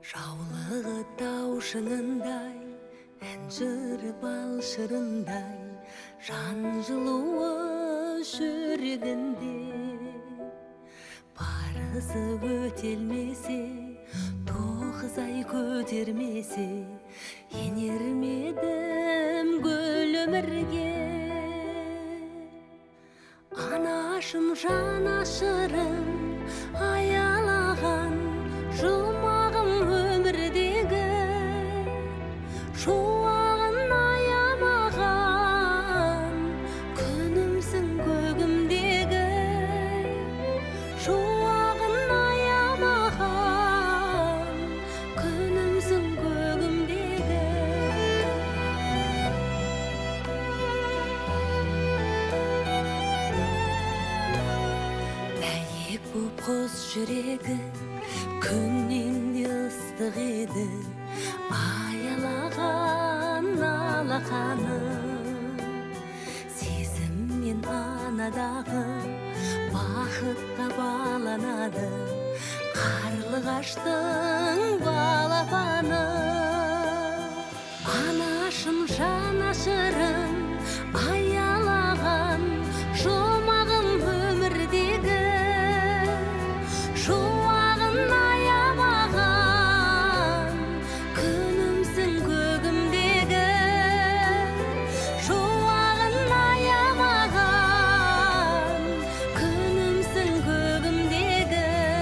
Жаулығы таушынындай, әнжірі балшырындай, жан жылуы жүрегінде. Барысы өтелмесе, тоғыз ай көтермесе, енермедім гүл өмірге. Анашым жанашырым, аялаған жұмағым өмірдегі, шуағын аямаған күнімсің көгімдегі. Шуағын аямаған күнімсің көгімдегі. Бәйек боп қос жүрегі күннен де ыстық еді, аялаған алақаны. Сезіммен анадағы бақытқа баланады, қарлығаштың балапаны. Анашым жанашырым, аялаған жұмағым өмірдегі, шуағын аямаған күнімсің көгімдегі. Шуағын аямаған күнімсің көгімдегі.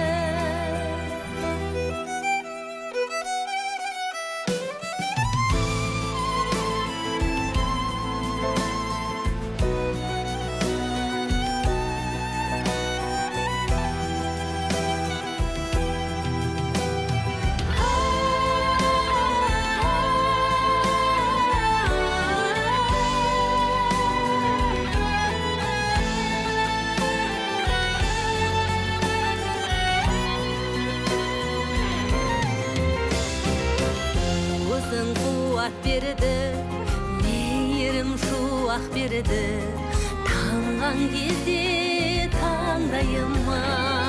Өзің қуат берді, мейірім шуақ берді, тамған кезде таңдайыма.